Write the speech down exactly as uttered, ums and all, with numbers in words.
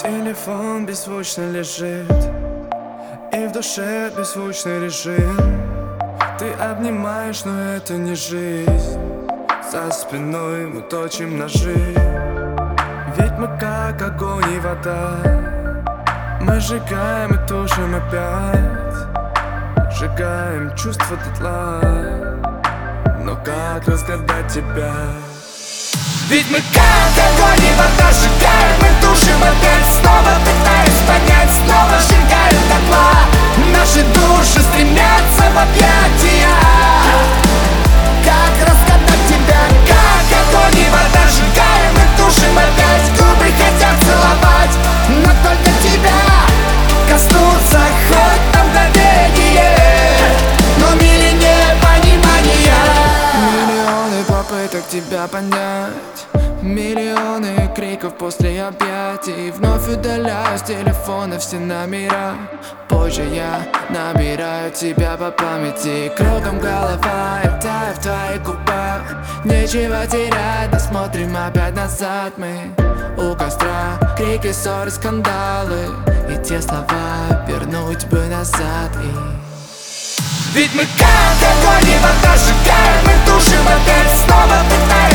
Телефон беззвучно лежит, и в душе беззвучный режим. Ты обнимаешь, но это не жизнь. За спиной мы точим ножи. Ведь мы как огонь и вода. Мы сжигаем и тушим опять. Сжигаем чувства дотла. Но как разгадать тебя? Ведь мы как огонь и вода. Сжигаем и тушим опять. Снова пытаюсь понять, снова сжигаем дотла. Наши души стремятся в объятия. Как разгадать тебя? Как огонь и вода. Сжигаем и тушим опять. Губы хотят целовать, но только тебя коснуться хоть на мгновение. Но мили непонимания. Миллионы попыток тебя понять, миллионы криков после объятий. Вновь удаляю с телефона все номера. Позже я набираю тебя по памяти. Кругом голова, я таю в твоих губах. Нечего терять, но смотрим опять назад. Мы у костра, крики, ссоры, скандалы. И те слова вернуть бы назад. И... Ведь мы как огонь и вода. Сжигаем и тушим опять. Снова пытаемся